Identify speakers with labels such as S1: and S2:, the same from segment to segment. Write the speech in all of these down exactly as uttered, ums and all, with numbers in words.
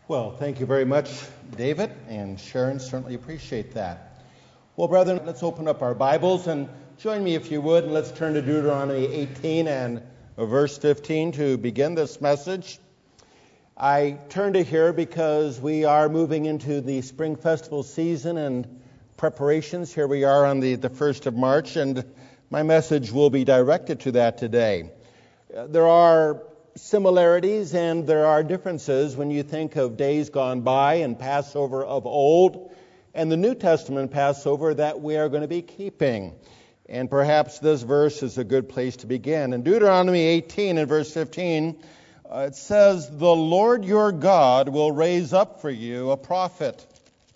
S1: Well, thank you very much, David and Sharon. Certainly appreciate that. Well, brethren, let's open up our Bibles and join me if you would, and let's turn to Deuteronomy eighteen and verse fifteen to begin this message. I turn to here because we are moving into the spring festival season and preparations. Here we are on the, the first of March, and my message will be directed to that today. Uh, there are similarities and there are differences when you think of days gone by and Passover of old and the New Testament Passover that we are going to be keeping. And perhaps this verse is a good place to begin. In Deuteronomy eighteen and verse fifteen, uh, it says, "The Lord your God will raise up for you a prophet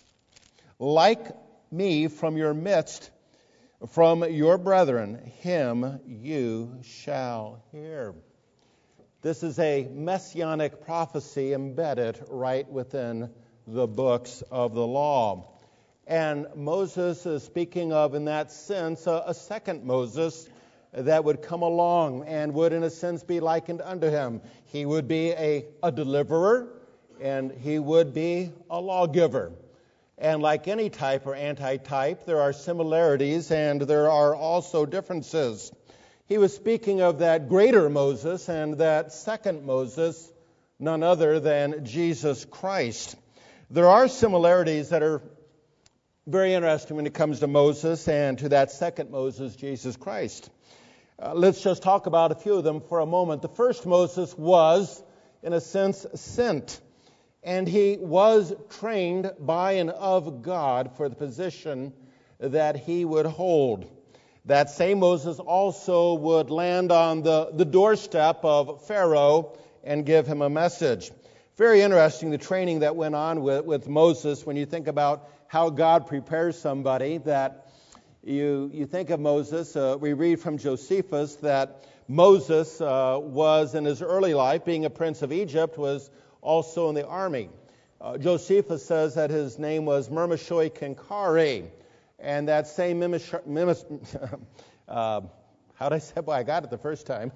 S1: like me from your midst, from your brethren, him you shall hear." This is a messianic prophecy embedded right within the books of the law. And Moses is speaking of, in that sense, a, a second Moses that would come along and would, in a sense, be likened unto him. He would be a, a deliverer, and he would be a lawgiver. And like any type or anti-type, there are similarities and there are also differences. He was speaking of that greater Moses and that second Moses, none other than Jesus Christ. There are similarities that are very interesting when it comes to Moses and to that second Moses, Jesus Christ. Uh, let's just talk about a few of them for a moment. The first Moses was, in a sense, sent. And he was trained by and of God for the position that he would hold. That same Moses also would land on the, the doorstep of Pharaoh and give him a message. Very interesting, the training that went on with, with Moses. When you think about how God prepares somebody, that you, you think of Moses, uh, we read from Josephus that Moses uh, was in his early life, being a prince of Egypt, was also in the army. Uh, Josephus says that his name was Mermishoy Kinkari. And that same Mimish, Mimis, uh, how did I say? Well, I got it the first time.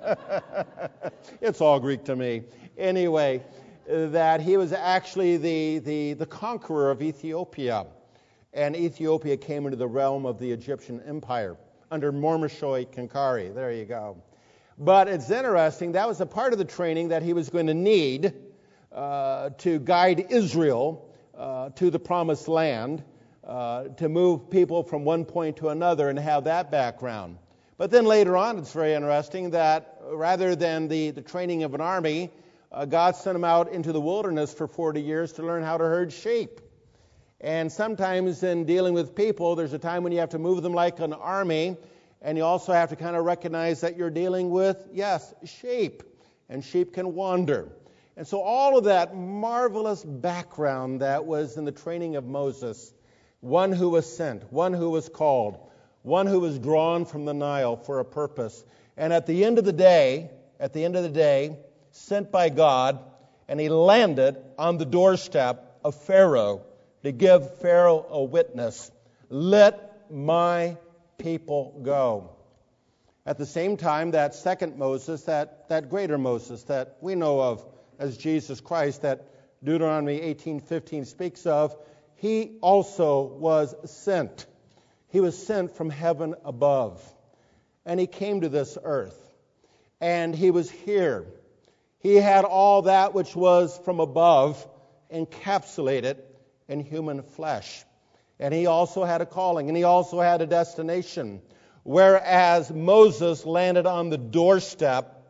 S1: It's all Greek to me. Anyway, that he was actually the, the, the conqueror of Ethiopia. And Ethiopia came into the realm of the Egyptian Empire under Mermishoy Kinkari. There you go. But it's interesting, that was a part of the training that he was going to need uh, to guide Israel uh, to the promised land. Uh, to move people from one point to another and have that background. But then later on, it's very interesting that rather than the, the training of an army, uh, God sent him out into the wilderness for forty years to learn how to herd sheep. And sometimes in dealing with people, there's a time when you have to move them like an army, and you also have to kind of recognize that you're dealing with, yes, sheep, and sheep can wander. And so all of that marvelous background that was in the training of Moses, one who was sent, one who was called, one who was drawn from the Nile for a purpose. And at the end of the day, at the end of the day, sent by God, and he landed on the doorstep of Pharaoh to give Pharaoh a witness. Let my people go. At the same time, that second Moses, that, that greater Moses that we know of as Jesus Christ, that Deuteronomy eighteen fifteen speaks of, he also was sent. He was sent from heaven above. And he came to this earth. And he was here. He had all that which was from above encapsulated in human flesh. And he also had a calling. And he also had a destination. Whereas Moses landed on the doorstep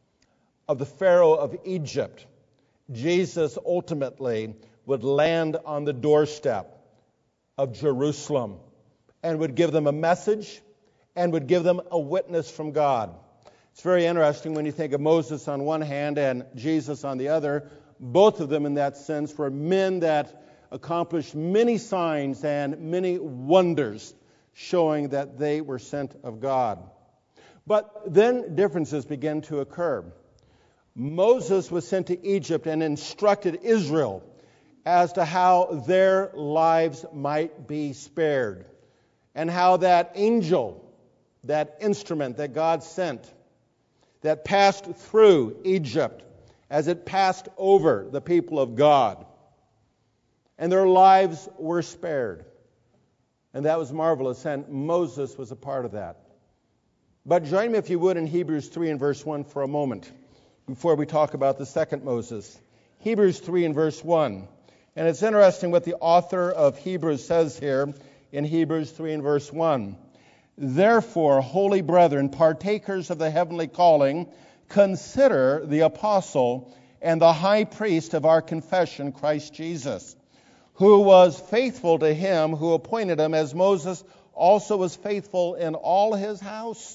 S1: of the Pharaoh of Egypt, Jesus ultimately would land on the doorstep of Jerusalem and would give them a message and would give them a witness from God. It's very interesting when you think of Moses on one hand and Jesus on the other. Both of them, in that sense, were men that accomplished many signs and many wonders, showing that they were sent of God. But then differences began to occur. Moses was sent to Egypt and instructed Israel as to how their lives might be spared, and how that angel, that instrument that God sent, that passed through Egypt as it passed over the people of God. And their lives were spared. And that was marvelous, and Moses was a part of that. But join me, if you would, in Hebrews three and verse one for a moment, before we talk about the second Moses. Hebrews three and verse one. And it's interesting what the author of Hebrews says here in Hebrews three and verse one. Therefore, holy brethren, partakers of the heavenly calling, consider the apostle and the high priest of our confession, Christ Jesus, who was faithful to him who appointed him, as Moses also was faithful in all his house.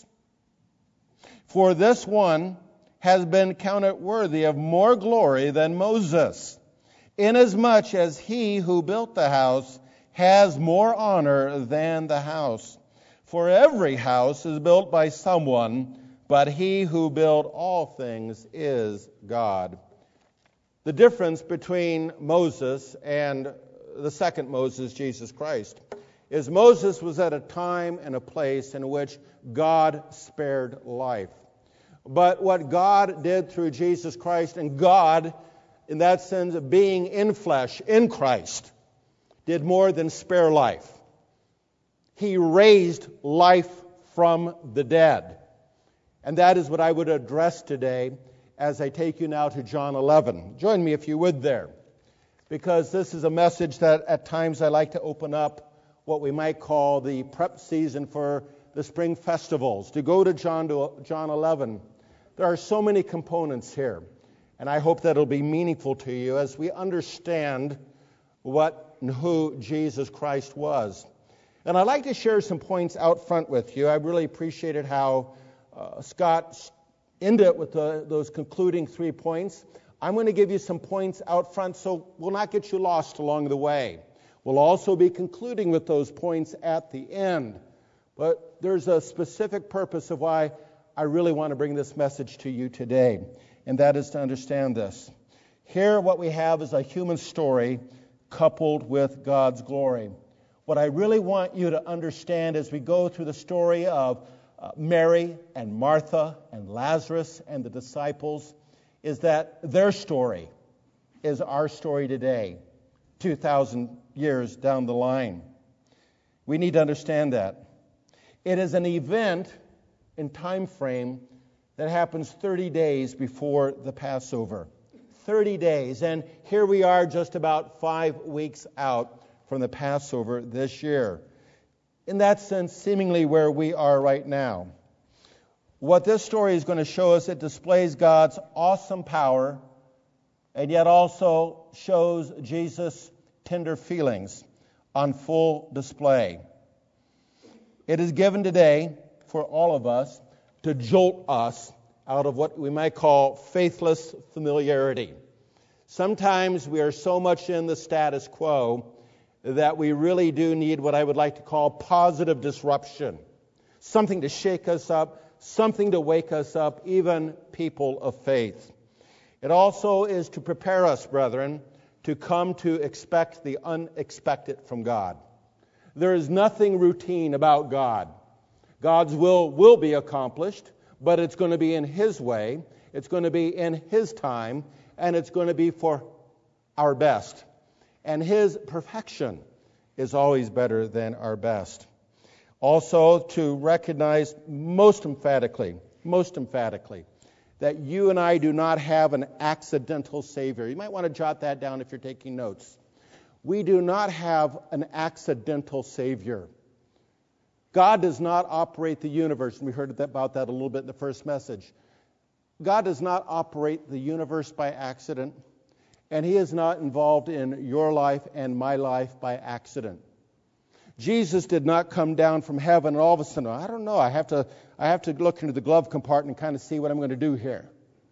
S1: For this one has been counted worthy of more glory than Moses, inasmuch as he who built the house has more honor than the house. For every house is built by someone, but he who built all things is God. The difference between Moses and the second Moses, Jesus Christ, is Moses was at a time and a place in which God spared life. But what God did through Jesus Christ, and God, in that sense of being in flesh, in Christ, did more than spare life. He raised life from the dead. And that is what I would address today as I take you now to John eleven. Join me if you would there, because this is a message that at times I like to open up what we might call the prep season for the spring festivals. To go to John, to John eleven, there are so many components here, and I hope that it'll be meaningful to you as we understand what and who Jesus Christ was. And I'd like to share some points out front with you. I really appreciated how uh, Scott ended with the, those concluding three points. I'm going to give you some points out front so we'll not get you lost along the way. We'll also be concluding with those points at the end. But there's a specific purpose of why I really want to bring this message to you today, and that is to understand this. Here what we have is a human story coupled with God's glory. What I really want you to understand as we go through the story of uh, Mary and Martha and Lazarus and the disciples is that their story is our story today, two thousand years down the line. We need to understand that. It is an event in time frame that happens thirty days before the Passover. thirty days. And here we are just about five weeks out from the Passover this year. In that sense, seemingly where we are right now. What this story is going to show us, it displays God's awesome power and yet also shows Jesus' tender feelings on full display. It is given today for all of us to jolt us out of what we might call faithless familiarity. Sometimes we are so much in the status quo that we really do need what I would like to call positive disruption. Something to shake us up, something to wake us up, even people of faith. It also is to prepare us, brethren, to come to expect the unexpected from God. There is nothing routine about God. God's will will be accomplished, but it's going to be in His way, it's going to be in His time, and it's going to be for our best. And His perfection is always better than our best. Also, to recognize most emphatically, most emphatically, that you and I do not have an accidental Savior. You might want to jot that down if you're taking notes. We do not have an accidental Savior. God does not operate the universe, and we heard about that a little bit in the first message. God does not operate the universe by accident, and He is not involved in your life and my life by accident. Jesus did not come down from heaven and all of a sudden, I don't know, I have to I have to look into the glove compartment and kind of see what I'm going to do here.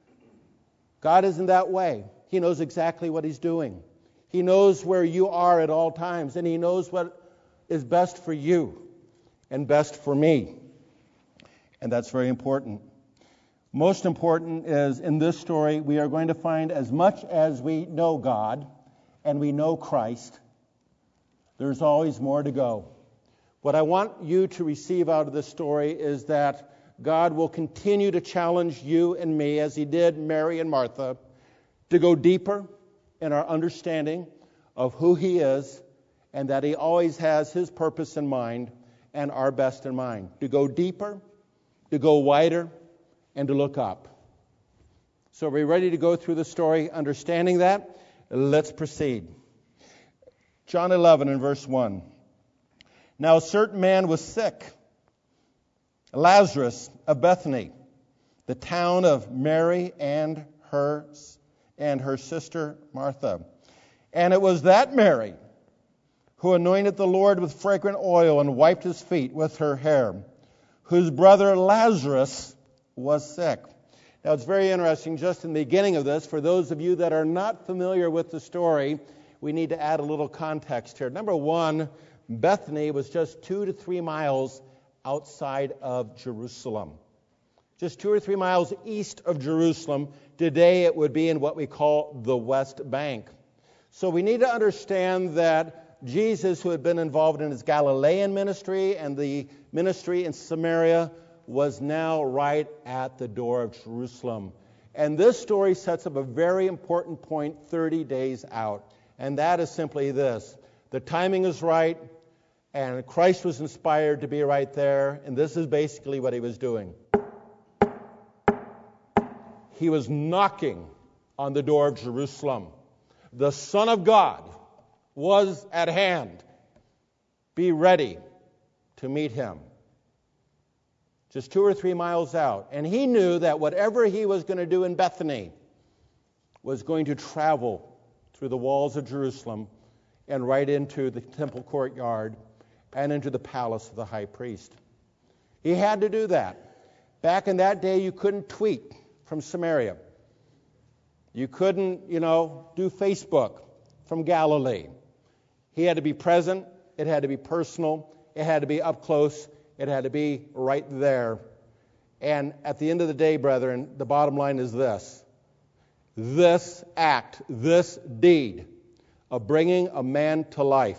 S1: God isn't that way. He knows exactly what He's doing. He knows where you are at all times, and He knows what is best for you and best for me. And that's very important. Most important is in this story, we are going to find as much as we know God and we know Christ, there's always more to go. What I want you to receive out of this story is that God will continue to challenge you and me, as He did Mary and Martha, to go deeper in our understanding of who He is, and that He always has His purpose in mind and our best in mind. To go deeper, to go wider, and to look up. So are we ready to go through the story understanding that? Let's proceed. John eleven and verse one. Now a certain man was sick, Lazarus of Bethany, the town of Mary and her and her sister Martha. And it was that Mary who anointed the Lord with fragrant oil and wiped His feet with her hair, whose brother Lazarus was sick. Now it's very interesting, just in the beginning of this, for those of you that are not familiar with the story, we need to add a little context here. Number one, Bethany was just two to three miles outside of Jerusalem. Just two or three miles east of Jerusalem. Today it would be in what we call the West Bank. So we need to understand that Jesus, who had been involved in His Galilean ministry and the ministry in Samaria, was now right at the door of Jerusalem. And this story sets up a very important point thirty days out. And that is simply this. The timing is right, and Christ was inspired to be right there. And this is basically what He was doing. He was knocking on the door of Jerusalem. The Son of God was at hand. Be ready to meet Him. Just two or three miles out. And He knew that whatever He was going to do in Bethany was going to travel through the walls of Jerusalem and right into the temple courtyard and into the palace of the high priest. He had to do that. Back in that day, you couldn't tweet from Samaria. You couldn't, you know, do Facebook from Galilee. He had to be present. It had to be personal. It had to be up close. It had to be right there. And at the end of the day, brethren, the bottom line is this. This act, this deed of bringing a man to life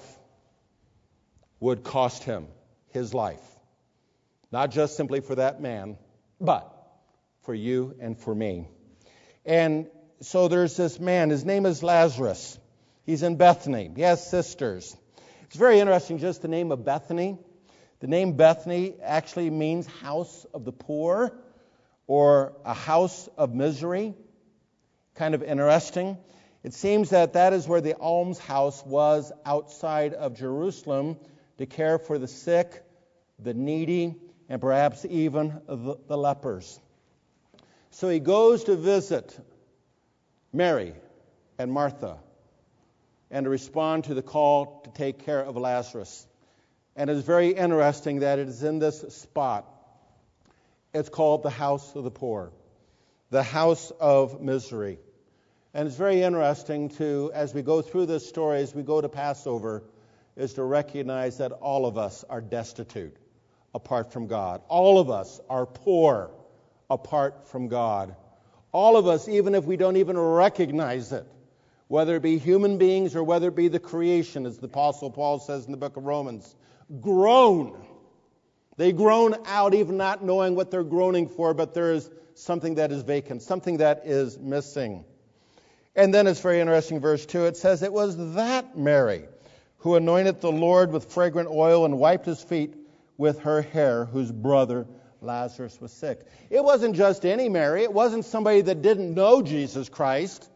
S1: would cost him his life. Not just simply for that man, but for you and for me. And so there's this man. His name is Lazarus. He's in Bethany. He has sisters. It's very interesting, just the name of Bethany. The name Bethany actually means house of the poor or a house of misery. Kind of interesting. It seems that that is where the almshouse was outside of Jerusalem to care for the sick, the needy, and perhaps even the, the lepers. So he goes to visit Mary and Martha and to respond to the call to take care of Lazarus. And it's very interesting that it is in this spot. It's called the house of the poor, the house of misery. And it's very interesting to, as we go through this story, as we go to Passover, is to recognize that all of us are destitute apart from God. All of us are poor apart from God. All of us, even if we don't even recognize it, whether it be human beings or whether it be the creation, as the Apostle Paul says in the book of Romans, groan. They groan out even not knowing what they're groaning for, but there is something that is vacant, something that is missing. And then it's very interesting, verse two, it says, it was that Mary who anointed the Lord with fragrant oil and wiped His feet with her hair, whose brother Lazarus was sick. It wasn't just any Mary. It wasn't somebody that didn't know Jesus Christ.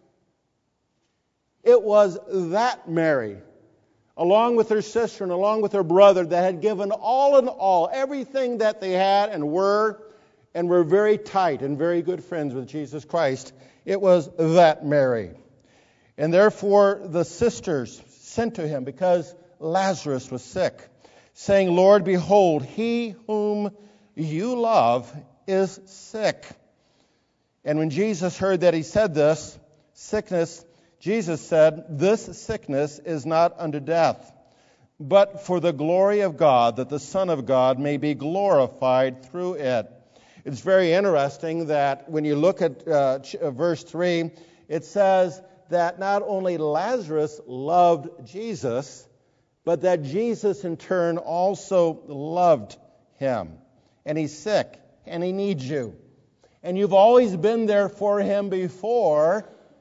S1: It was that Mary, along with her sister and along with her brother, that had given all in all, everything that they had and were, and were very tight and very good friends with Jesus Christ. It was that Mary. And therefore the sisters sent to Him because Lazarus was sick, saying, Lord, behold, he whom you love is sick. And when Jesus heard that he said this, sickness, Jesus said, this sickness is not unto death, but for the glory of God, that the Son of God may be glorified through it. It's very interesting that when you look at uh, verse three, it says that not only Lazarus loved Jesus, but that Jesus in turn also loved him. And he's sick, and he needs you. And you've always been there for him before,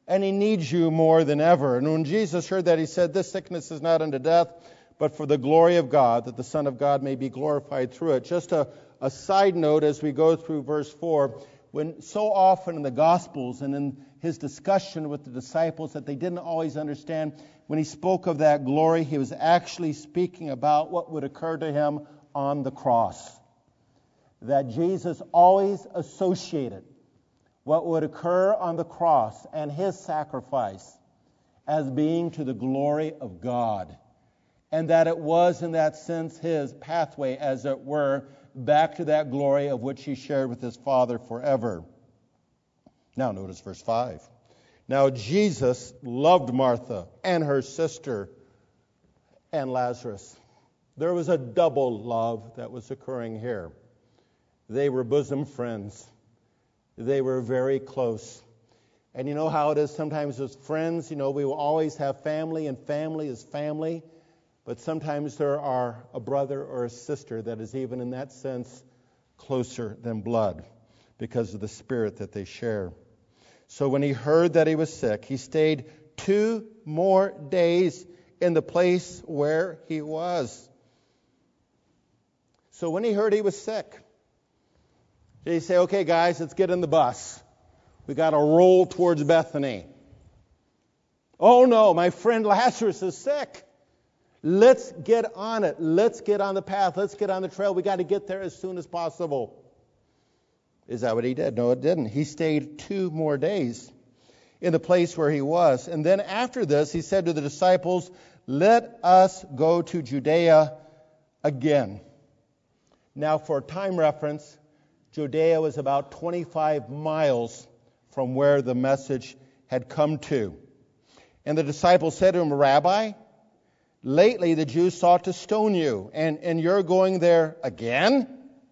S1: and he needs you more than ever. And when Jesus heard that, he said, this sickness is not unto death, but for the glory of God, that the Son of God may be glorified through it. Just a, a side note as we go through verse four, when so often in the Gospels and in his discussion with the disciples that they didn't always understand, when he spoke of that glory, he was actually speaking about what would occur to him on the cross. That Jesus always associated what would occur on the cross and his sacrifice as being to the glory of God. And that it was, in that sense, his pathway, as it were, back to that glory of which he shared with his Father forever. Now notice verse five. Now Jesus loved Martha and her sister and Lazarus. There was a double love that was occurring here. They were bosom friends. They were very close. And you know how it is sometimes as friends, you know, we will always have family, and family is family. But sometimes there are a brother or a sister that is even in that sense closer than blood because of the spirit that they share. So when he heard that he was sick, he stayed two more days in the place where he was. So when he heard he was sick, did he say, okay, guys, let's get in the bus. We got to roll towards Bethany. Oh, no, my friend Lazarus is sick. Let's get on it. Let's get on the path. Let's get on the trail. We got to get there as soon as possible. Is that what he did? No, it didn't. He stayed two more days in the place where he was. And then after this, he said to the disciples, let us go to Judea again. Now, for time reference, Judea was about twenty-five miles from where the message had come to. And the disciples said to him, Rabbi, lately the Jews sought to stone you, and, and you're going there again?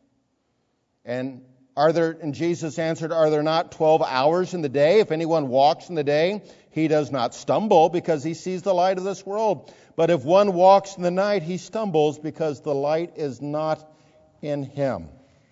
S1: And are there? And Jesus answered, are there not twelve hours in the day? If anyone walks in the day, he does not stumble because he sees the light of this world. But if one walks in the night, he stumbles because the light is not in him.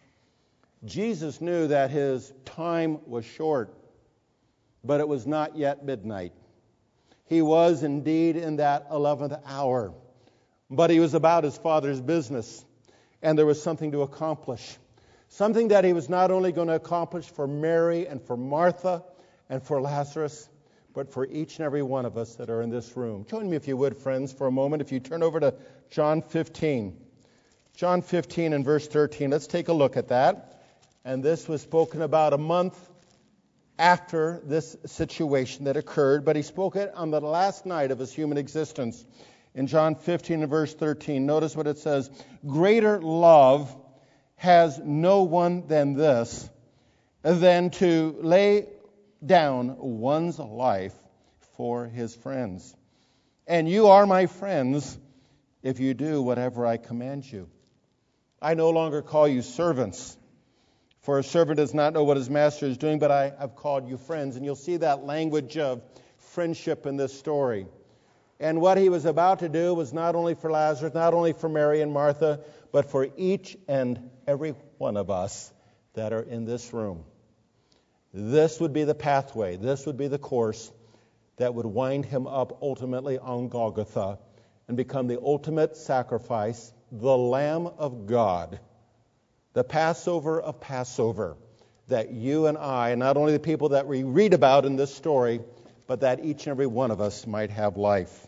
S1: Jesus knew that his time was short, but it was not yet midnight. He was indeed in that eleventh hour, but he was about his Father's business, and there was something to accomplish. Something that he was not only going to accomplish for Mary and for Martha and for Lazarus, but for each and every one of us that are in this room. Join me, if you would, friends, for a moment. If you turn over to John fifteen. John fifteen and verse thirteen. Let's take a look at that. And this was spoken about a month after this situation that occurred, but he spoke it on the last night of his human existence. In John fifteen and verse thirteen, notice what it says. Greater love has no one than this, than to lay down one's life for his friends. And you are my friends if you do whatever I command you. I no longer call you servants, for a servant does not know what his master is doing, but I have called you friends. And you'll see that language of friendship in this story. And what he was about to do was not only for Lazarus, not only for Mary and Martha, but for each and every one of us that are in this room. This would be the pathway, this would be the course that would wind him up ultimately on Golgotha and become the ultimate sacrifice, the Lamb of God, the Passover of Passover, that you and I, not only the people that we read about in this story, but that each and every one of us might have life.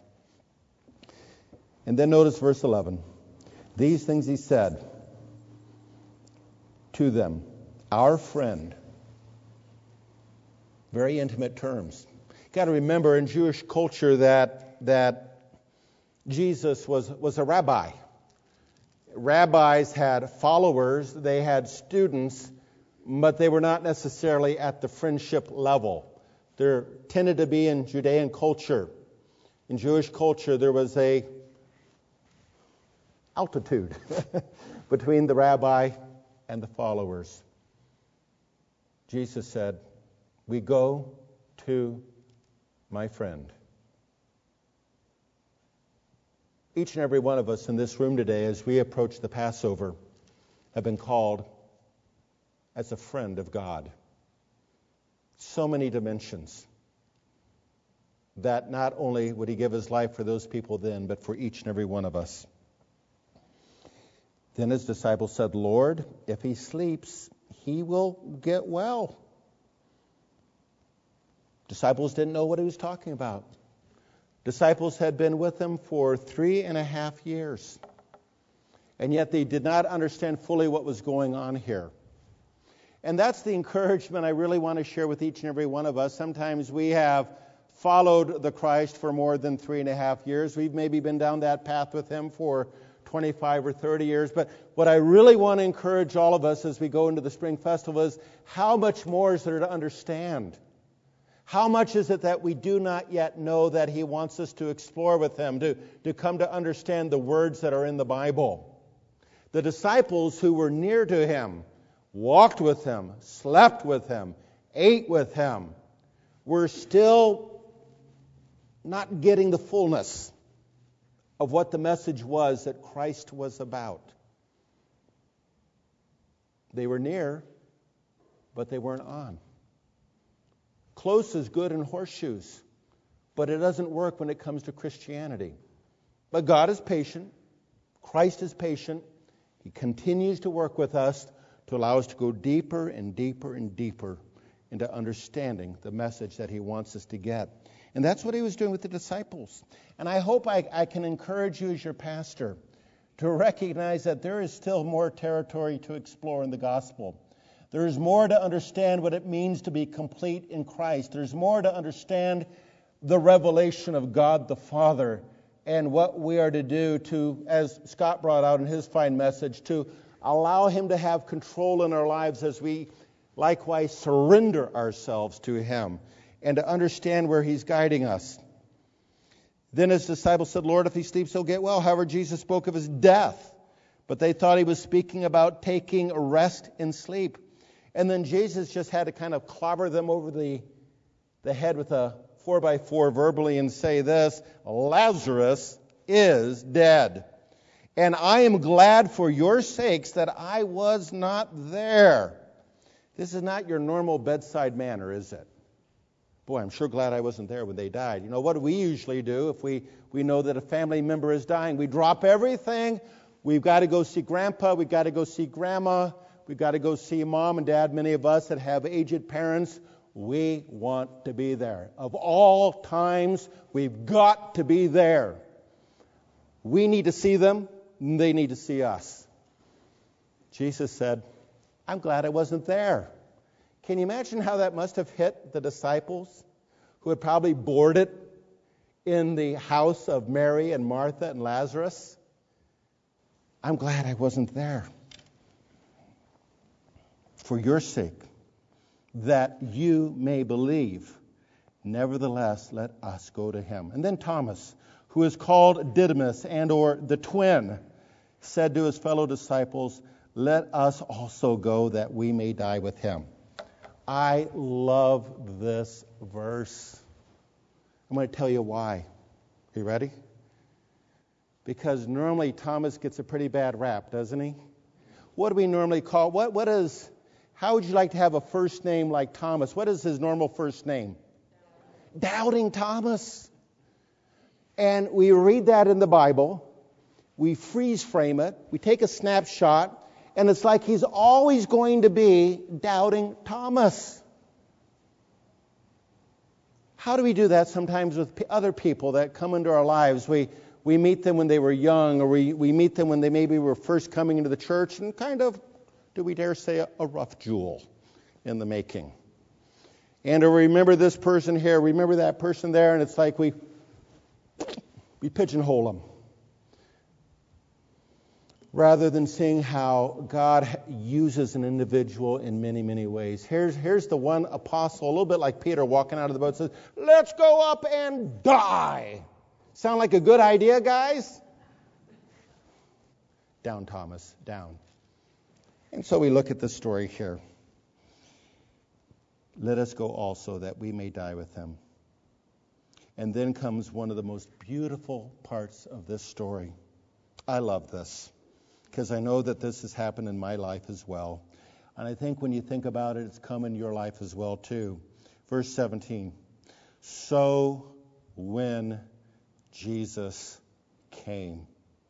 S1: And then notice verse eleven. These things he said to them, our friend. Very intimate terms. You've got to remember in Jewish culture that that Jesus was, was a rabbi. Rabbis had followers, they had students, but they were not necessarily at the friendship level. There tended to be in Judean culture. In Jewish culture, there was a altitude between the rabbi and the followers. Jesus said, we go to my friend. Each and every one of us in this room today, as we approach the Passover, have been called as a friend of God. So many dimensions. that not only would he give his life for those people then, but for each and every one of us. Then his disciples said, Lord, if he sleeps, he will get well. Disciples didn't know what he was talking about. Disciples had been with him for three and a half years. And yet they did not understand fully what was going on here. And that's the encouragement I really want to share with each and every one of us. Sometimes we have followed the Christ for more than three and a half years. We've maybe been down that path with him for twenty-five or thirty years. But what I really want to encourage all of us as we go into the Spring Festival is how much more is there to understand? How much is it that we do not yet know that he wants us to explore with him, to, to come to understand the words that are in the Bible? The disciples who were near to him, walked with him, slept with him, ate with him, were still not getting the fullness of what the message was that Christ was about. They were near, but they weren't on. Close is good in horseshoes, but it doesn't work when it comes to Christianity. But God is patient. Christ is patient. He continues to work with us to allow us to go deeper and deeper and deeper into understanding the message that he wants us to get. And that's what he was doing with the disciples. And I hope I, I can encourage you as your pastor to recognize that there is still more territory to explore in the gospel. There is more to understand what it means to be complete in Christ. There's more to understand the revelation of God the Father and what we are to do to, as Scott brought out in his fine message, to allow him to have control in our lives as we likewise surrender ourselves to him and to understand where he's guiding us. Then his disciples said, Lord, if he sleeps, he'll get well. However, Jesus spoke of his death, but they thought he was speaking about taking a rest in sleep. And then Jesus just had to kind of clobber them over the, the head with a four by four verbally and say this, Lazarus is dead. And I am glad for your sakes that I was not there. This is not your normal bedside manner, is it? Boy, I'm sure glad I wasn't there when they died. You know, what do we usually do if we, we know that a family member is dying? We drop everything. We've got to go see Grandpa. We've got to go see Grandma. We've got to go see Mom and Dad. Many of us that have aged parents, we want to be there. Of all times, we've got to be there. We need to see them. They need to see us. Jesus said, I'm glad I wasn't there. Can you imagine how that must have hit the disciples who had probably boarded in the house of Mary and Martha and Lazarus? I'm glad I wasn't there. For your sake, that you may believe. Nevertheless, let us go to him. And then Thomas, who is called Didymus and or the twin, said to his fellow disciples, let us also go that we may die with him. I love this verse. I'm going to tell you why. Are you ready? Because normally Thomas gets a pretty bad rap, doesn't he? What do we normally call, what, what is, how would you like to have a first name like Thomas? What is his normal first name? Doubting Thomas. And we read that in the Bible. We freeze frame it. We take a snapshot. And it's like he's always going to be doubting Thomas. How do we do that sometimes with other people that come into our lives? We we meet them when they were young, or we, we meet them when they maybe were first coming into the church, and kind of, do we dare say, a, a rough jewel in the making. And to remember this person here, remember that person there, and it's like we, we pigeonhole them. Rather than seeing how God uses an individual in many, many ways. Here's, here's the one apostle, a little bit like Peter walking out of the boat, says, let's go up and die. Sound like a good idea, guys? Down, Thomas, down. And so we look at the story here. Let us go also that we may die with him. And then comes one of the most beautiful parts of this story. I love this, because I know that this has happened in my life as well. And I think when you think about it, it's come in your life as well too. Verse seventeen. So when Jesus came.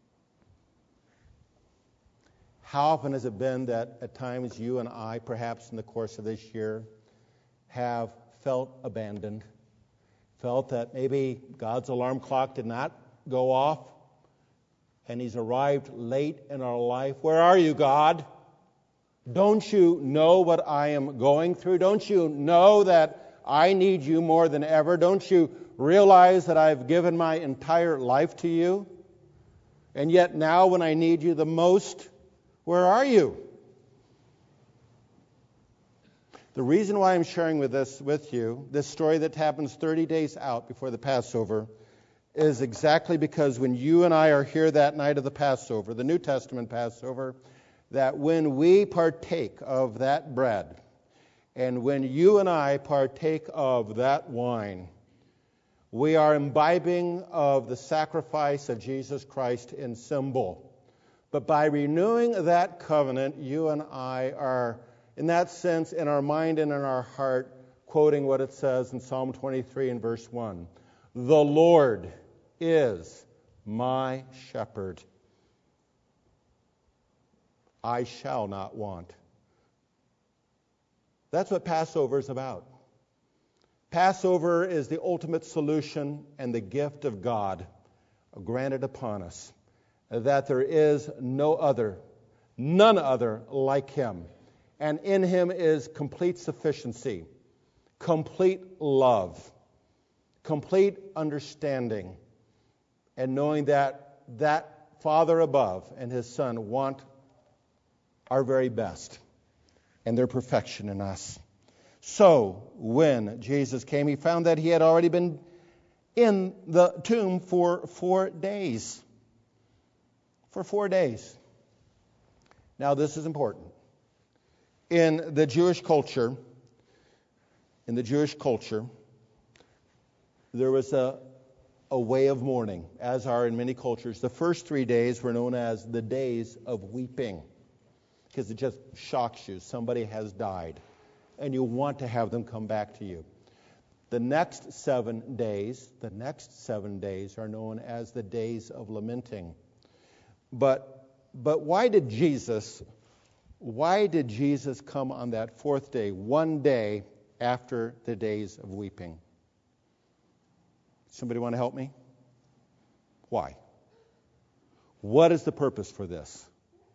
S1: How often has it been that at times you and I, perhaps in the course of this year, have felt abandoned, felt that maybe God's alarm clock did not go off, and He's arrived late in our life? Where are you, God? Don't you know what I am going through? Don't you know that I need you more than ever? Don't you realize that I've given my entire life to you? And yet now when I need you the most, where are you? The reason why I'm sharing with this with you, this story that happens thirty days out before the Passover, is exactly because when you and I are here that night of the Passover, the New Testament Passover, that when we partake of that bread, and when you and I partake of that wine, we are imbibing of the sacrifice of Jesus Christ in symbol. But by renewing that covenant, you and I are, in that sense, in our mind and in our heart, quoting what it says in Psalm twenty-three and verse one. The Lord is my shepherd. I shall not want. That's what Passover is about. Passover is the ultimate solution and the gift of God granted upon us, that there is no other, none other like Him. And in Him is complete sufficiency, complete love, complete understanding, and knowing that that Father above and His Son want our very best and their perfection in us. So, when Jesus came, He found that He had already been in the tomb for four days. For four days. Now, this is important. In the Jewish culture, in the Jewish culture, there was a, a way of mourning, as are in many cultures. The first three days were known as the days of weeping, because it just shocks you. Somebody has died, and you want to have them come back to you. The next seven days, the next seven days are known as the days of lamenting. But but why did Jesus, why did Jesus come on that fourth day, one day after the days of weeping? Somebody want to help me? Why? What is the purpose for this?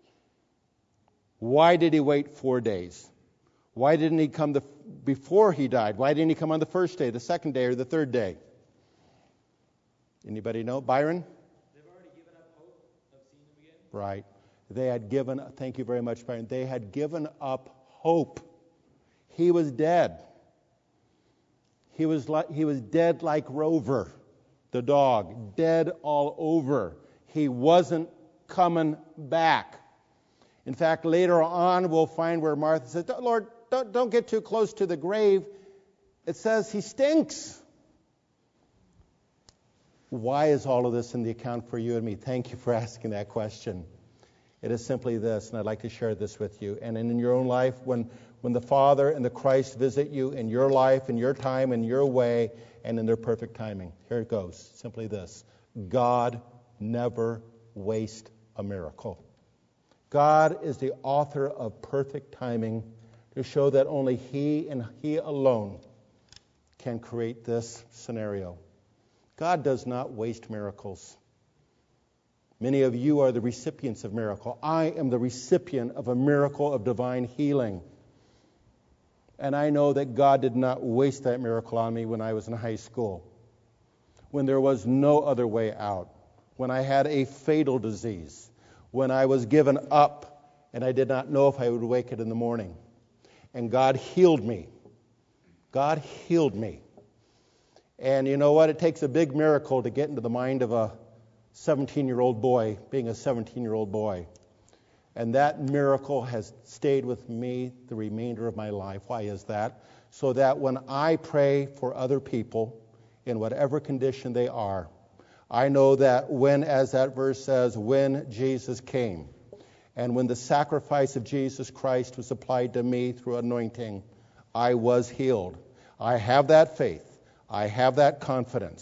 S1: Why did He wait four days? Why didn't He come the, before He died? Why didn't He come on the first day, the second day, or the third day? Anybody know? Byron?
S2: They've already given up hope of seeing Him again.
S1: Right. They had given, thank you very much, Byron. They had given up hope. He was dead. He was like, he was dead like Rover, the dog, dead all over. He wasn't coming back. In fact, later on, we'll find where Martha says, Lord, don't, don't get too close to the grave. It says He stinks. Why is all of this in the account for you and me? Thank you for asking that question. It is simply this, and I'd like to share this with you. And in your own life, when, when the Father and the Christ visit you in your life, in your time, in your way, and in their perfect timing. Here it goes. Simply this. God never wastes a miracle. God is the author of perfect timing to show that only He and He alone can create this scenario. God does not waste miracles. Many of you are the recipients of miracle. I am the recipient of a miracle of divine healing. And I know that God did not waste that miracle on me when I was in high school, when there was no other way out, when I had a fatal disease, when I was given up and I did not know if I would wake it in the morning. And God healed me. God healed me. And you know what? It takes a big miracle to get into the mind of a seventeen-year-old boy, being a seventeen-year-old boy. And that miracle has stayed with me the remainder of my life. Why is that? So that when I pray for other people, in whatever condition they are, I know that when, as that verse says, when Jesus came, and when the sacrifice of Jesus Christ was applied to me through anointing, I was healed. I have that faith. I have that confidence.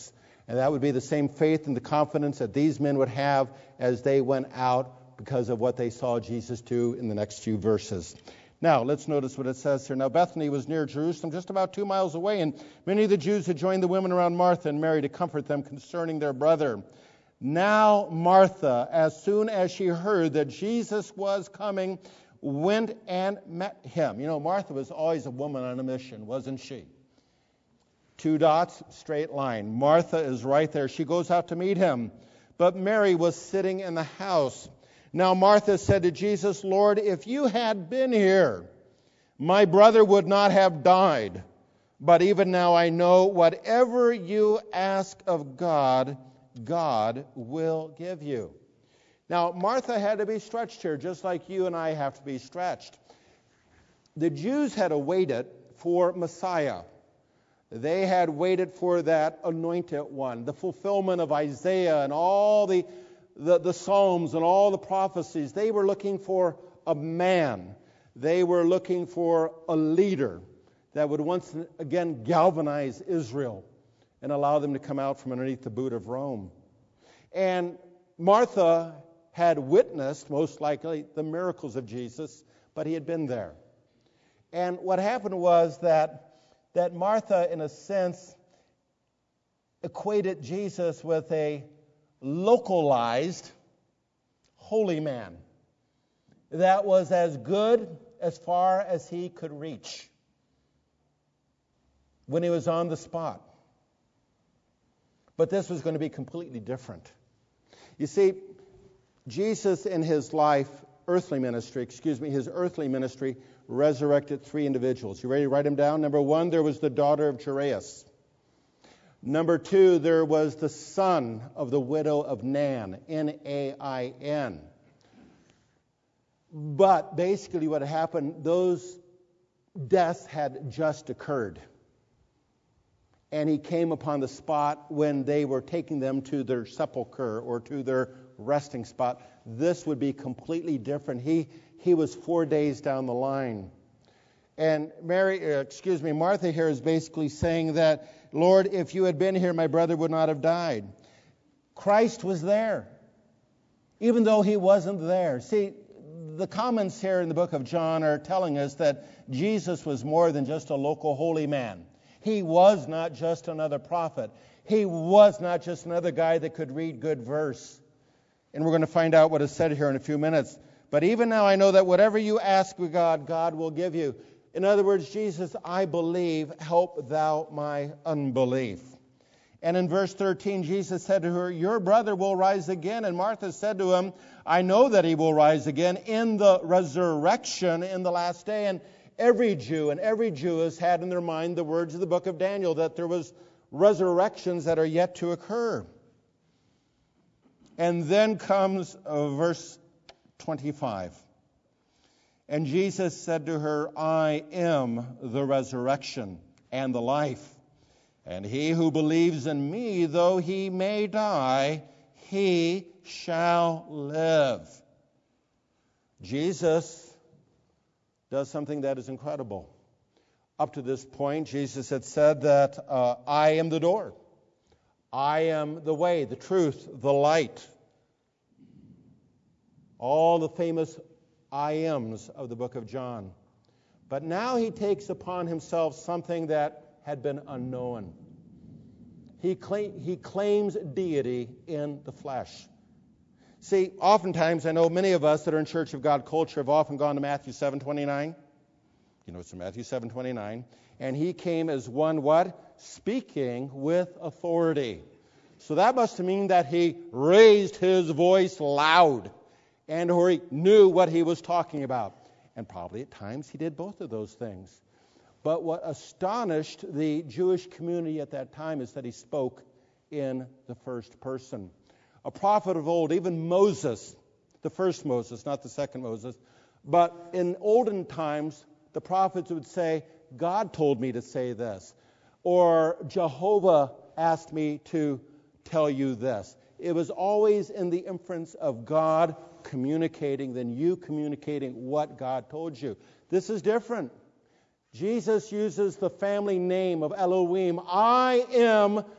S1: And that would be the same faith and the confidence that these men would have as they went out because of what they saw Jesus do in the next few verses. Now, let's notice what it says here. Now, Bethany was near Jerusalem, just about two miles away, and many of the Jews had joined the women around Martha and Mary to comfort them concerning their brother. Now, Martha, as soon as she heard that Jesus was coming, went and met him. You know, Martha was always a woman on a mission, wasn't she? Two dots, straight line. Martha is right there. She goes out to meet him. But Mary was sitting in the house. Now Martha said to Jesus, Lord, if you had been here, my brother would not have died. But even now I know whatever you ask of God, God will give you. Now Martha had to be stretched here, just like you and I have to be stretched. The Jews had awaited for Messiah. They had waited for that anointed one, the fulfillment of Isaiah and all the, the, the Psalms and all the prophecies. They were looking for a man. They were looking for a leader that would once again galvanize Israel and allow them to come out from underneath the boot of Rome. And Martha had witnessed, most likely, the miracles of Jesus, but he had been there. And what happened was that that Martha, in a sense, equated Jesus with a localized holy man that was as good as far as he could reach when he was on the spot. But this was going to be completely different. You see, Jesus in his life, earthly ministry, excuse me, his earthly ministry, resurrected three individuals. You ready to write them down? Number one, there was the daughter of Jairus. Number two, there was the son of the widow of Nain, N A I N. But basically what happened, those deaths had just occurred. And he came upon the spot when they were taking them to their sepulcher or to their resting spot. This would be completely different. He he was four days down the line. And Mary, uh, excuse me, Martha here is basically saying that, Lord, if you had been here, my brother would not have died. Christ was there, even though he wasn't there. See, the comments here in the book of John are telling us that Jesus was more than just a local holy man. He was not just another prophet. He was not just another guy that could read good verse. And we're going to find out what is said here in a few minutes. But even now I know that whatever you ask of God, God will give you. In other words, Jesus, I believe, help thou my unbelief. And in verse thirteen, Jesus said to her, your brother will rise again. And Martha said to him, I know that he will rise again in the resurrection in the last day. And every Jew and every Jewess had in their mind the words of the book of Daniel, that there was resurrections that are yet to occur. And then comes uh, verse twenty-five. And Jesus said to her, I am the resurrection and the life. And he who believes in me, though he may die, he shall live. Jesus does something that is incredible. Up to this point, Jesus had said that uh, I am the door. I am the way, the truth, the light. All the famous I ams of the book of John. But now he takes upon himself something that had been unknown. He, cla- he claims deity in the flesh. See, oftentimes, I know many of us that are in Church of God culture have often gone to Matthew seven twenty-nine. You know, it's Matthew seven twenty-nine. And he came as one, what? Speaking with authority. So that must mean that he raised his voice loud and or he knew what he was talking about. And probably at times he did both of those things. But what astonished the Jewish community at that time is that he spoke in the first person. A prophet of old, even Moses, the first Moses, not the second Moses, but in olden times, the prophets would say, God told me to say this, or Jehovah asked me to tell you this. It was always in the inference of God communicating than you communicating what God told you. This is different. Jesus uses the family name of Elohim. I am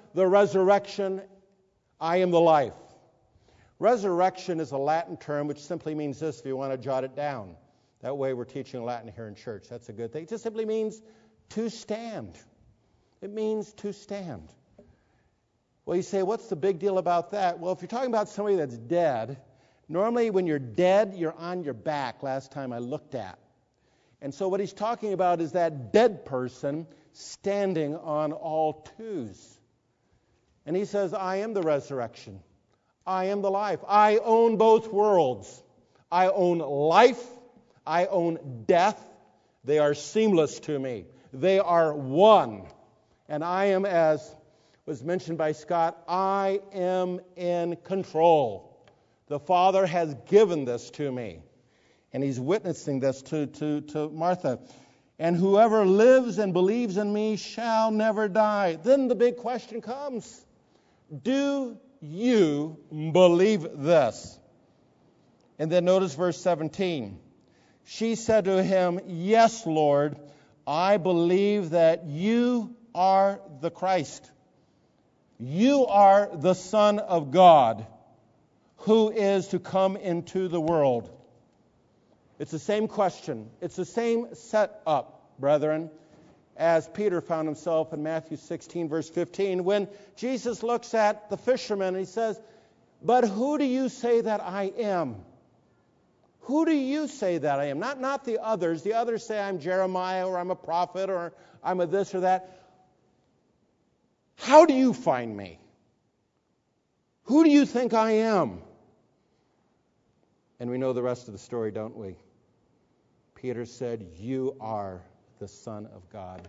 S1: the resurrection, I am the life. Resurrection is a Latin term which simply means this, if you want to jot it down. That way we're teaching Latin here in church. That's a good thing. It just simply means to stand. It means to stand. Well, you say, what's the big deal about that? Well, if you're talking about somebody that's dead, normally when you're dead, you're on your back, last time I looked at. And so what he's talking about is that dead person standing on all twos. And he says, I am the resurrection. I am the life. I own both worlds. I own life. I own death. They are seamless to me. They are one. And I am, as was mentioned by Scott, I am in control. The Father has given this to me. And he's witnessing this to, to, to Martha. And whoever lives and believes in me shall never die. Then the big question comes. Do you believe this? And then notice verse seventeen. She said to him, yes, Lord, I believe that you are the Christ. You are the Son of God who is to come into the world. It's the same question. It's the same setup, brethren, as Peter found himself in Matthew sixteen, verse fifteen, when Jesus looks at the fishermen and he says, but who do you say that I am? Who do you say that I am? Not, not the others. The others say I'm Jeremiah or I'm a prophet or I'm a this or that. How do you find me? Who do you think I am? And we know the rest of the story, don't we? Peter said, you are the Son of God.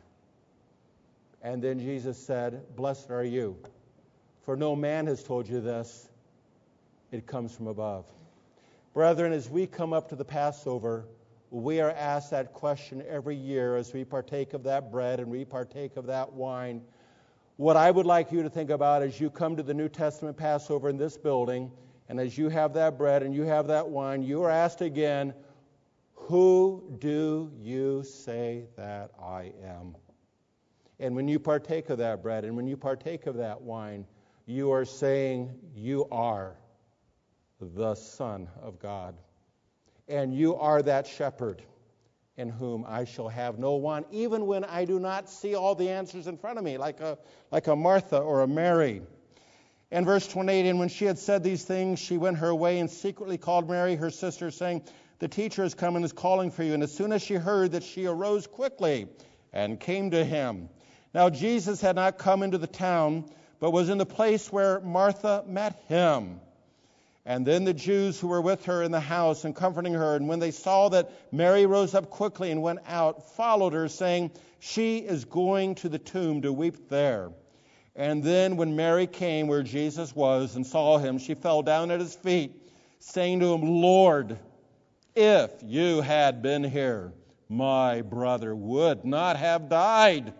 S1: And then Jesus said, blessed are you, for no man has told you this. It comes from above. Brethren, as we come up to the Passover, we are asked that question every year as we partake of that bread and we partake of that wine. What I would like you to think about as you come to the New Testament Passover in this building, and as you have that bread and you have that wine, you are asked again, who do you say that I am? And when you partake of that bread and when you partake of that wine, you are saying you are the Son of God. And you are that shepherd in whom I shall have no want, even when I do not see all the answers in front of me, like a, like a Martha or a Mary. And verse twenty-eight, and when she had said these things, she went her way and secretly called Mary, her sister, saying, the teacher has come and is calling for you. And as soon as she heard that, she arose quickly and came to him. Now Jesus had not come into the town, but was in the place where Martha met him. And then the Jews who were with her in the house and comforting her, and when they saw that Mary rose up quickly and went out, followed her, saying, she is going to the tomb to weep there. And then when Mary came where Jesus was and saw him, she fell down at his feet, saying to him, Lord, if you had been here, my brother would not have died.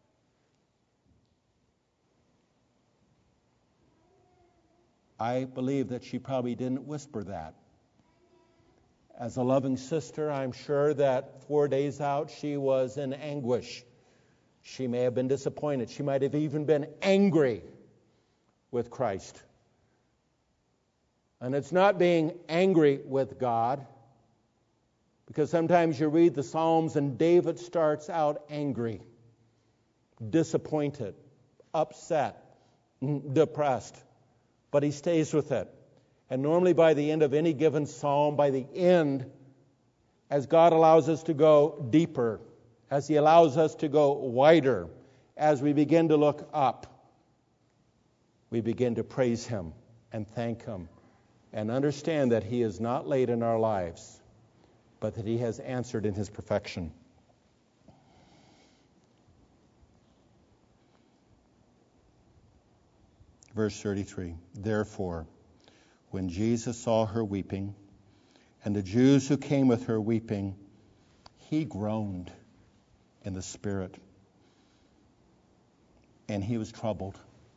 S1: I believe that she probably didn't whisper that. As a loving sister, I'm sure that four days out she was in anguish. She may have been disappointed. She might have even been angry with Christ. And it's not being angry with God, because sometimes you read the Psalms and David starts out angry, disappointed, upset, depressed. But he stays with it. And normally by the end of any given psalm, by the end, as God allows us to go deeper, as He allows us to go wider, as we begin to look up, we begin to praise Him and thank Him and understand that He is not late in our lives, but that He has answered in His perfection. Verse thirty-three, therefore, when Jesus saw her weeping, and the Jews who came with her weeping, He groaned in the spirit, and He was troubled.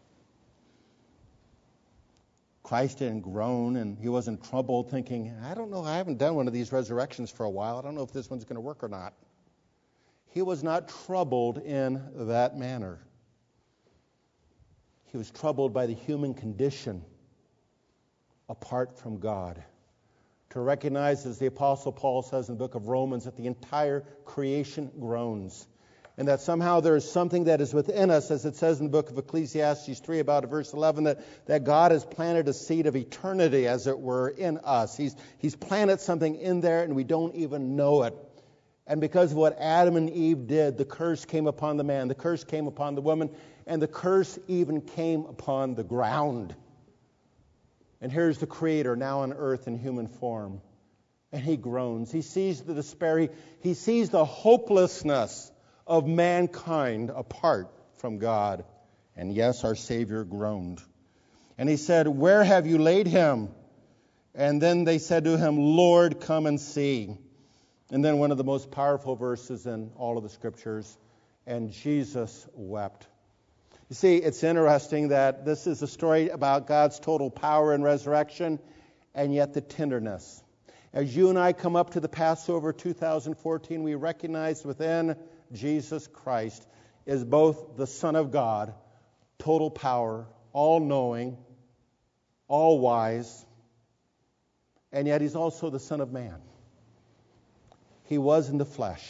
S1: Christ didn't groan, and He wasn't troubled thinking, I don't know, I haven't done one of these resurrections for a while. I don't know if this one's going to work or not. He was not troubled in that manner. he was troubled by the human condition apart from God. To recognize, as the Apostle Paul says in the book of Romans, that the entire creation groans. And that somehow there is something that is within us, as it says in the book of Ecclesiastes three, about verse eleven, that, that God has planted a seed of eternity, as it were, in us. He's, he's planted something in there, and we don't even know it. And because of what Adam and Eve did, the curse came upon the man, the curse came upon the woman, and the curse even came upon the ground. And here's the Creator now on earth in human form. And he groans. He sees the despair. He, he sees the hopelessness of mankind apart from God. And yes, our Savior groaned. And he said, "Where have you laid him?" And then they said to him, "Lord, come and see." And then one of the most powerful verses in all of the Scriptures, "And Jesus wept." You see, it's interesting that this is a story about God's total power and resurrection, and yet the tenderness. As you and I come up to the Passover two thousand fourteen, we recognize within Jesus Christ is both the Son of God, total power, all-knowing, all-wise, and yet he's also the Son of Man. He was in the flesh,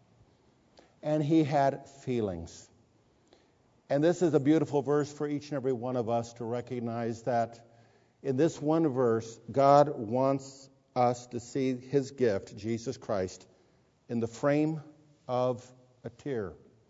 S1: and he had feelings. And this is a beautiful verse for each and every one of us to recognize that in this one verse, God wants us to see his gift, Jesus Christ, in the frame of a tear.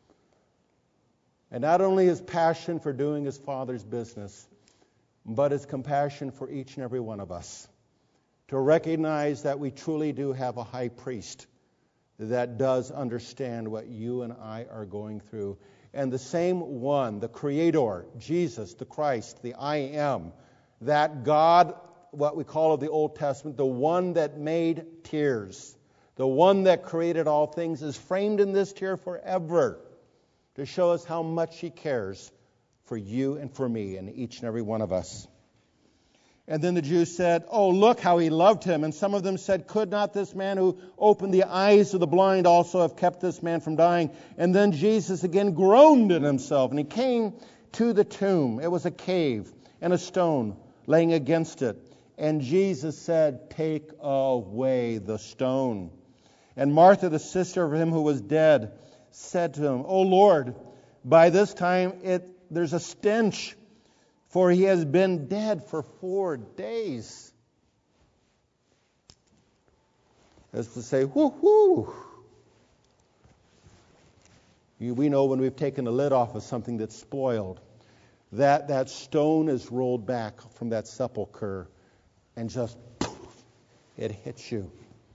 S1: And not only his passion for doing his Father's business, but his compassion for each and every one of us. To recognize that we truly do have a high priest that does understand what you and I are going through. And the same one, the Creator, Jesus, the Christ, the I Am, that God, what we call of the Old Testament, the one that made tears, the one that created all things, is framed in this tear forever to show us how much he cares for you and for me and each and every one of us. And then the Jews said, "Oh, look how he loved him." And some of them said, "Could not this man who opened the eyes of the blind also have kept this man from dying?" And then Jesus again groaned in himself, and he came to the tomb. It was a cave, and a stone laying against it. And Jesus said, "Take away the stone." And Martha, the sister of him who was dead, said to him, "O Lord, by this time it there's a stench, for he has been dead for four days. As to say, whoo-hoo. We know when we've taken the lid off of something that's spoiled, that that stone is rolled back from that sepulcher and just poof, it hits you.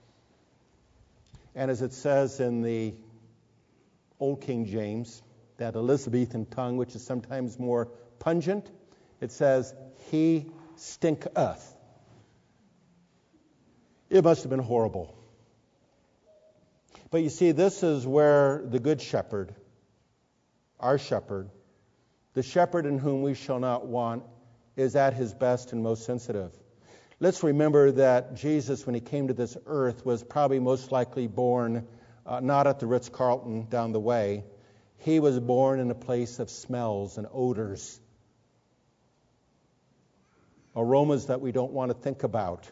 S1: And as it says in the Old King James, that Elizabethan tongue, which is sometimes more pungent, it says, "He stinketh." It must have been horrible. But you see, this is where the good shepherd, our shepherd, the shepherd in whom we shall not want, is at his best and most sensitive. Let's remember that Jesus, when he came to this earth, was probably most likely born uh, not at the Ritz-Carlton down the way. He was born in a place of smells and odors, aromas that we don't want to think about.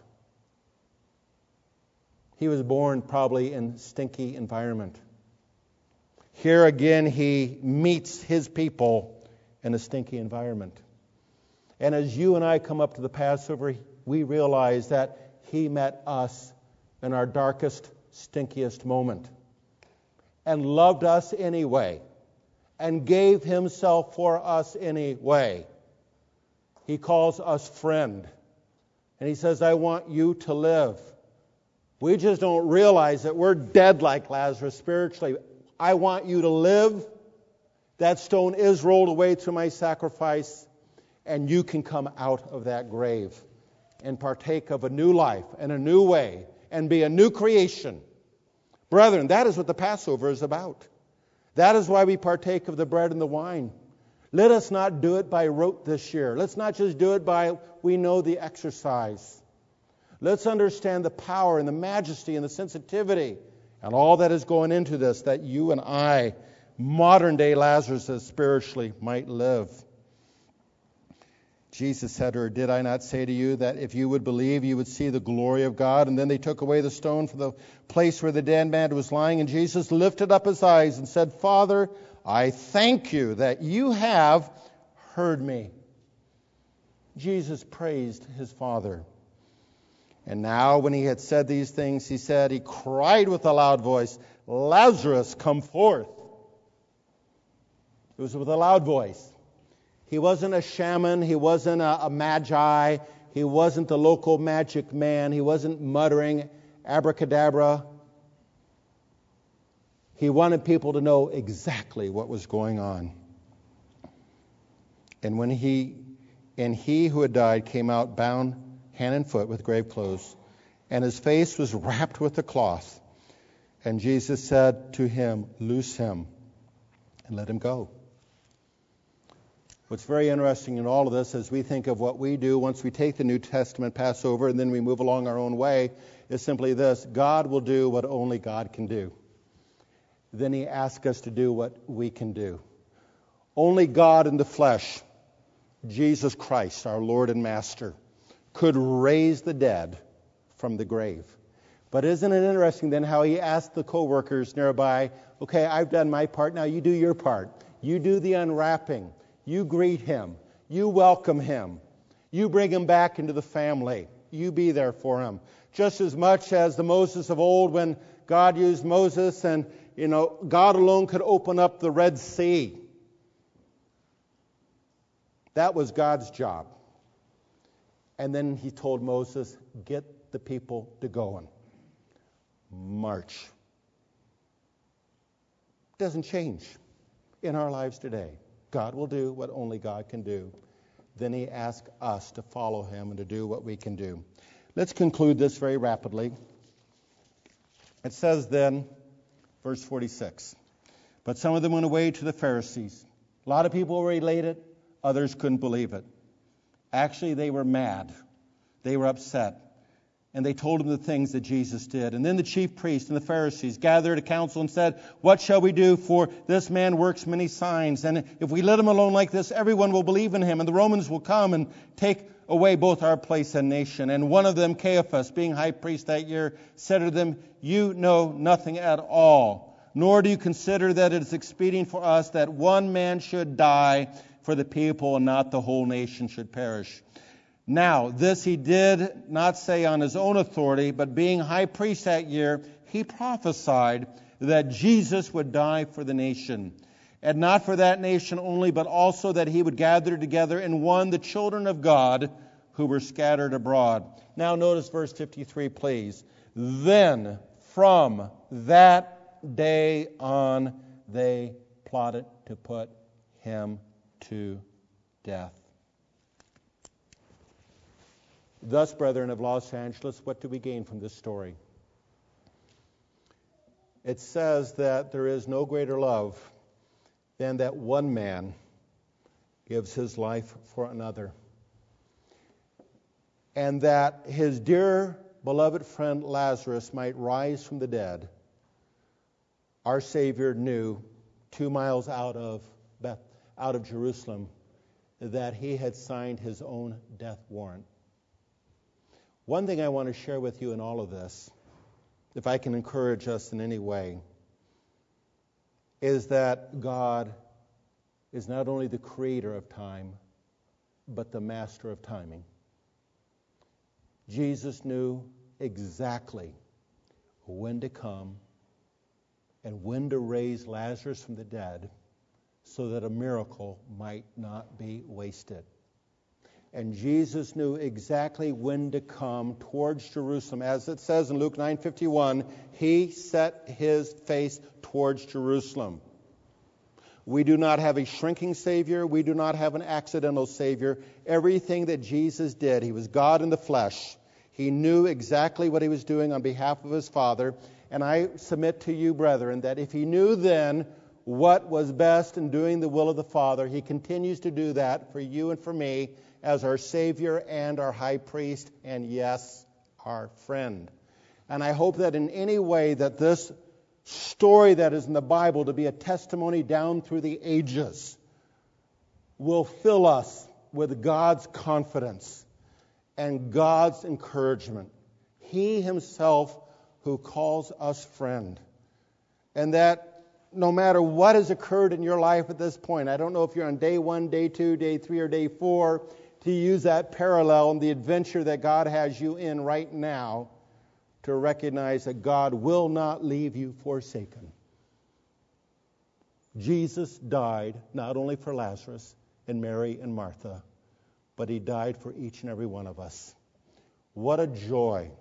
S1: He was born probably in a stinky environment. Here again, he meets his people in a stinky environment. And as you and I come up to the Passover, we realize that he met us in our darkest, stinkiest moment and loved us anyway and gave himself for us anyway. He calls us friend. And he says, "I want you to live." We just don't realize that we're dead like Lazarus spiritually. I want you to live. That stone is rolled away through my sacrifice, and you can come out of that grave and partake of a new life and a new way and be a new creation. Brethren, that is what the Passover is about. That is why we partake of the bread and the wine. Let us not do it by rote this year. Let's not just do it by, we know the exercise. Let's understand the power and the majesty and the sensitivity and all that is going into this, that you and I, modern day Lazarus, spiritually might live. Jesus said to her, "Did I not say to you that if you would believe, you would see the glory of God?" And then they took away the stone from the place where the dead man was lying. And Jesus lifted up his eyes and said, "Father, I thank you that you have heard me." Jesus praised his Father. And now when he had said these things, he said, he cried with a loud voice, "Lazarus, come forth." It was with a loud voice. He wasn't a shaman. He wasn't a, a magi. He wasn't the local magic man. He wasn't muttering abracadabra. He wanted people to know exactly what was going on. And when he and he who had died came out bound hand and foot with grave clothes, and his face was wrapped with a cloth. And Jesus said to him, "Loose him and let him go." What's very interesting in all of this, as we think of what we do once we take the New Testament Passover and then we move along our own way, is simply this: God will do what only God can do. Then he asks us to do what we can do. Only God in the flesh, Jesus Christ, our Lord and Master, could raise the dead from the grave. But isn't it interesting then how he asked the co-workers nearby, "Okay, I've done my part, now you do your part. You do the unwrapping. You greet him. You welcome him. You bring him back into the family. You be there for him." Just as much as the Moses of old, when God used Moses and, you know, God alone could open up the Red Sea. That was God's job. And then he told Moses, "Get the people to going. March." Doesn't change in our lives today. God will do what only God can do. Then he asks us to follow him and to do what we can do. Let's conclude this very rapidly. It says then, verse forty-six, "But some of them went away to the Pharisees." A lot of people were elated. Others couldn't believe it. Actually, they were mad. They were upset. And they told him the things that Jesus did. And then the chief priests and the Pharisees gathered a council and said, "What shall we do? For this man works many signs. And if we let him alone like this, everyone will believe in him. And the Romans will come and take away both our place and nation." And one of them, Caiaphas, being high priest that year, said to them, "You know nothing at all, nor do you consider that it is expedient for us that one man should die for the people and not the whole nation should perish." Now, this he did not say on his own authority, but being high priest that year, he prophesied that Jesus would die for the nation. And not for that nation only, but also that he would gather together in one the children of God who were scattered abroad. Now notice verse fifty-three, please. "Then from that day on, they plotted to put him to death." Thus, brethren of Los Angeles, what do we gain from this story? It says that there is no greater love than that one man gives his life for another. And that his dear, beloved friend Lazarus might rise from the dead, our Savior knew two miles out of Beth, out of Jerusalem, that he had signed his own death warrant. One thing I want to share with you in all of this, if I can encourage us in any way, is that God is not only the creator of time, but the master of timing. Jesus knew exactly when to come and when to raise Lazarus from the dead so that a miracle might not be wasted. And Jesus knew exactly when to come towards Jerusalem. As it says in Luke nine fifty-one, he set his face towards Jerusalem. We do not have a shrinking Savior. We do not have an accidental Savior. Everything that Jesus did, he was God in the flesh. He knew exactly what he was doing on behalf of his Father. And I submit to you, brethren, that if he knew then what was best in doing the will of the Father, he continues to do that for you and for me as our Savior and our High Priest, and yes, our friend. And I hope that in any way that this story that is in the Bible to be a testimony down through the ages will fill us with God's confidence and God's encouragement. He himself who calls us friend. And that no matter what has occurred in your life at this point, I don't know if you're on day one, day two, day three, or day four, to use that parallel in the adventure that God has you in right now, to recognize that God will not leave you forsaken. Jesus died not only for Lazarus and Mary and Martha, but he died for each and every one of us. What a joy.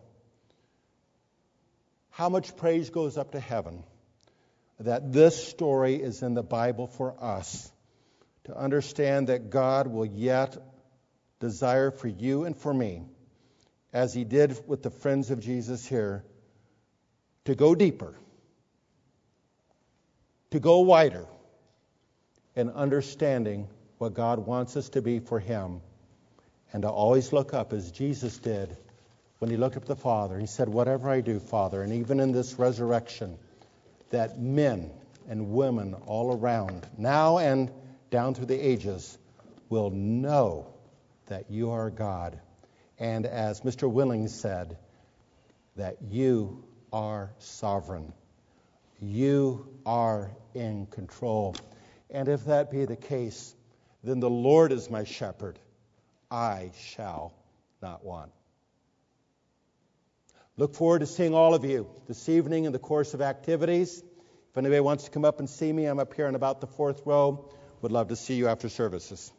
S1: How much praise goes up to heaven that this story is in the Bible for us, to understand that God will yet desire for you and for me, as he did with the friends of Jesus here, to go deeper, to go wider in understanding what God wants us to be for him, and to always look up as Jesus did when he looked up at the Father. He said, whatever I do, Father, and even in this resurrection, that men and women all around, now and down through the ages, will know that you are God. And as Mister Willing said, that you are sovereign. You are in control. And if that be the case, then the Lord is my shepherd. I shall not want. Look forward to seeing all of you this evening in the course of activities. If anybody wants to come up and see me, I'm up here in about the fourth row. Would love to see you after services.